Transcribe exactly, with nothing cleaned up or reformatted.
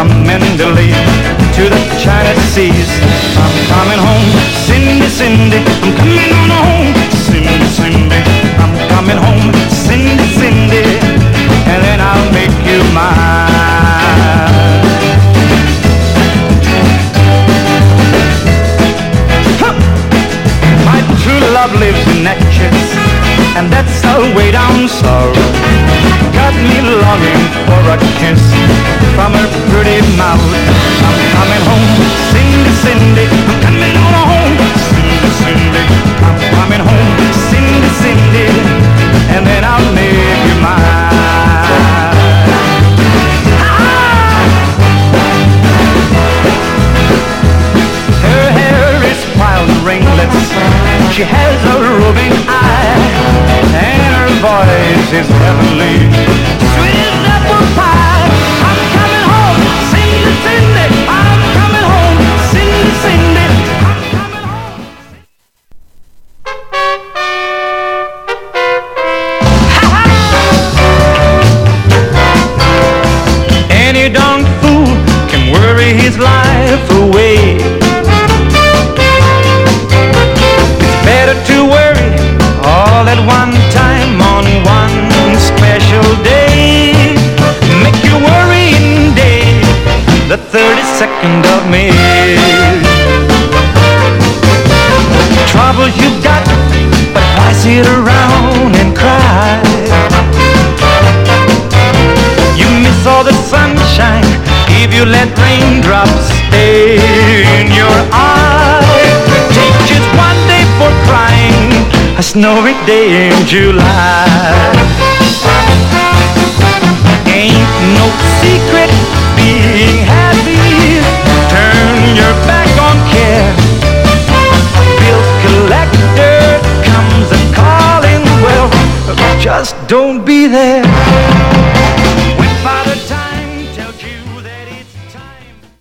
from Mendeley to the China Seas. I'm coming home, Cindy, Cindy, I'm coming on home, Cindy, Cindy, I'm coming home, Cindy, Cindy, and then I'll make you mine. Huh. My true love lives in Natchez, and that's way down south. Got me longing for a kiss from her pretty mouth. I'm coming home, Cindy, Cindy, I'm coming on home, Cindy, Cindy, I'm coming home, Cindy, Cindy, and then I'll make you mine. Ah! Her hair is piled in ringlets, she has a roving eye, and her voice is heavenly, sweet as apple pie. I'm coming home, Cindy, Cindy, I'm coming home, Cindy, Cindy, I'm coming home. Any darn fool can worry his life away. Better to worry all at one time on one special day. Make your worrying day the thirty-second of May. Troubles you got, but why sit around and cry? You miss all the sunshine if you let raindrops stay in your eye. Take just one day for crying, a snowy day in July. Ain't no secret being happy. Turn your back on care. Bill collector comes a calling. Well, just don't be there.